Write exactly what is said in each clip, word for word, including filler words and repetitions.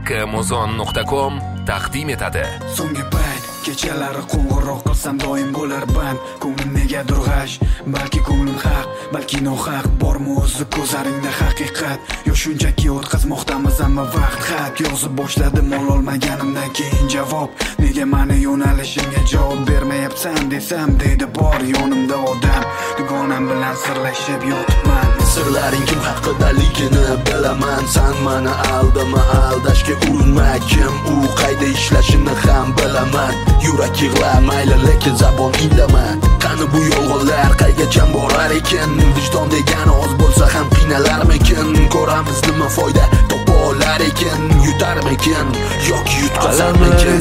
kmozon nuqta com taqdim etadi. So'nggi payt kechalari qo'ng'iroq qilsam doim bo'lar band. Ko'nglim negadir g'ash, balki ko'nglim haq, balki nohaq. Bormi o'zi ko'zlaringda haqiqat, yo shunchaki o'tkazmoqdamiz hamma vaqt? Xat yozib boshladim ololmaganimdan keyin javob. Nega meni yo'nalishimga javob bermayapsan desam, deydi bor yonimda odam. Dugonam bilan sirlashib yotibman. Sirlaring kim haqidaligini bilaman. San meni aldama, aldashga urinma. Kim u qayda ishlashini ham bilaman. Yurak yig'lamayli lekin zabon indama. Qani bu yolg'onlar qaygacha borar ekan? Vijdon degan oz bo'lsa ham qiynalarmikin? Ko'ramiz nima foyda topa olar ekan? Yutarmikin yoki yutqazarmikin?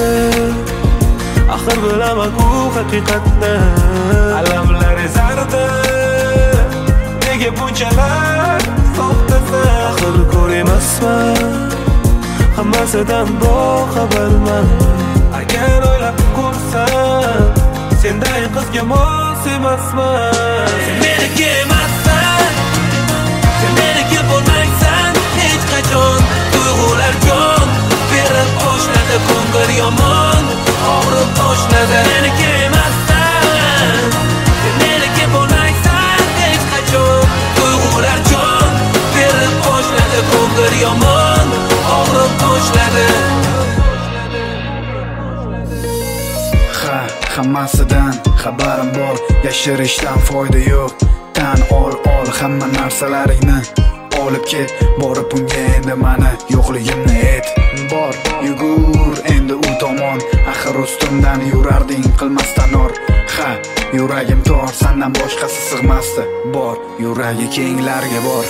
Axir bilaman u haqiqatni. Alamlar ezardi, nega bunchalar soxtasan? Axir ko'rmasman, hammasidan boxabarman. Agar o'ylab ko'rsam, senday qizga mos emasman. Sen meniki emassan, sen meniki bo'lmaysan hech qachon. Tuyg'ular jon berib boshladi, ko'ngil yomon og'rib boshladi. Meniki emassan, sen meniki bo'lmaysan hech qachon. Tuyg'ular jon berib boshladi, ko'ngil yomon og'rib boshladi. Hammasidan xabarim bor, yashirishdan foyda yo'q. Tan ol, ol hamma narsalaringni olib ket. Borib unga endi mani yo'qligimni ayt. Bor, yugur endi u tomon. Axir ustimdan yurarding qilmasdan or. Ha, yuragim tor, sendan boshqasi sig'masdi. Bor, yuragi kenglarga bor.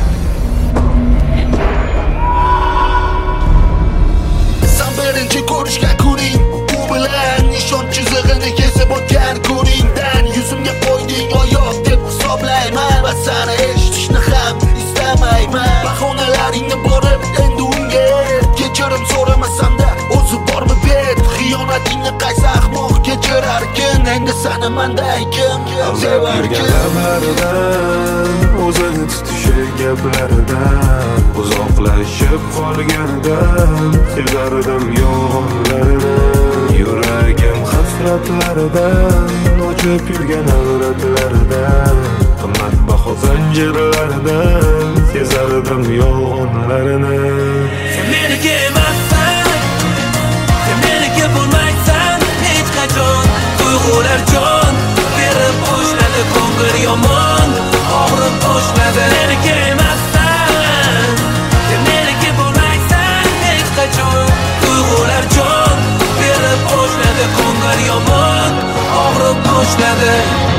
Sen birinchi ko'rishgan kuning, u bilan nishon chizig'ini kesib o'tgan kuningdan yuzimga qo'yding oyoq deb hisoblayman va seni eshitishni ham istamayman. Bahonalaringni borib endi unga kechirim so'ramasam-da o'zi bormi bet? Xiyonatingni qaysi ahmoq kechirarkin? Endi seni manday kim sevarkin? Lablaridan o'zini tutishi gaplaridan uzoqlashib qolganidan sezardim yolg'onlarini. Yuragim hasratlaridan ochib yurgan avratlaridan qimmatbaho zanjirlaridan sezardim yolg'onlarini. Sen meniki emassan, sen meniki bo'lmaysan hech qachon. Tuyg'ular jon berib boshladi, ko'ngil yomon og'rib boshladi. Meniki emassan, sen meniki bo'lmaysan hech qachon. Tuyg'ular jon berib boshladi, ko'ngil yomon og'rib boshladi.